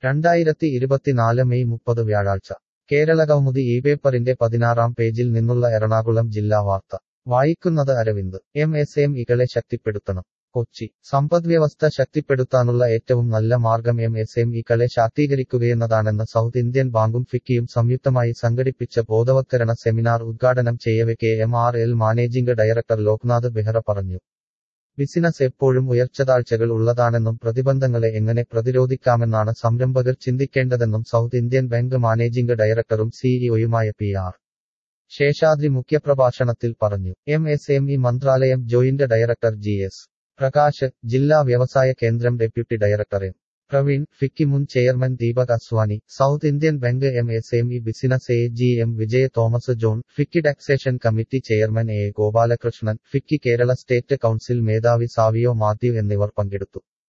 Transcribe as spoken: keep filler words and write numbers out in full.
രണ്ടായിരത്തി ഇരുപത്തിനാല് മെയ് മുപ്പത് വ്യാഴാഴ്ച കേരളകൗമുദി ഈ പേപ്പറിന്റെ പതിനാറാം പേജിൽ നിന്നുള്ള എറണാകുളം ജില്ലാ വാർത്ത വായിക്കുന്നത് അരവിന്ദ്. എം എസ് എം ഇകളെ ശക്തിപ്പെടുത്തണം. കൊച്ചി. സമ്പദ്വ്യവസ്ഥ ശക്തിപ്പെടുത്താനുള്ള ഏറ്റവും നല്ല മാർഗം എം എസ് എം ഇകളെ ശാക്തീകരിക്കുകയെന്നതാണെന്ന് സൗത്ത് ഇന്ത്യൻ ബാങ്കും ഫിക്കിയും സംയുക്തമായി സംഘടിപ്പിച്ച ബോധവത്കരണ സെമിനാർ ഉദ്ഘാടനം ചെയ്യവെ K M R L managing director Loknath Behera പറഞ്ഞു. ബിസിനസ് എപ്പോഴും ഉയർച്ചതാഴ്ചകൾ ഉള്ളതാണെന്നും പ്രതിബന്ധങ്ങളെ എങ്ങനെ പ്രതിരോധിക്കാമെന്നാണ് സംരംഭകർ ചിന്തിക്കേണ്ടതെന്നും സൗത്ത് ഇന്ത്യൻ ബാങ്ക് മാനേജിംഗ് ഡയറക്ടറും സിഇഒയുമായ പി ആർ ശേഷാദ്രി മുഖ്യപ്രഭാഷണത്തിൽ പറഞ്ഞു. എം എസ് എം ഇ മന്ത്രാലയം joint director G S Prakash, ജില്ലാ വ്യവസായ കേന്ദ്രം deputy director M Praveen, FICCI മുൻ chairman Deepak Aswani, south Indian bank M S M E business A G M Vijaya Thomas John, FICCI taxation committee chairman A Gopalakrishnan, FICCI Kerala state council മേധാവി Savio Mathew എന്നിവർ പങ്കെടുത്തു.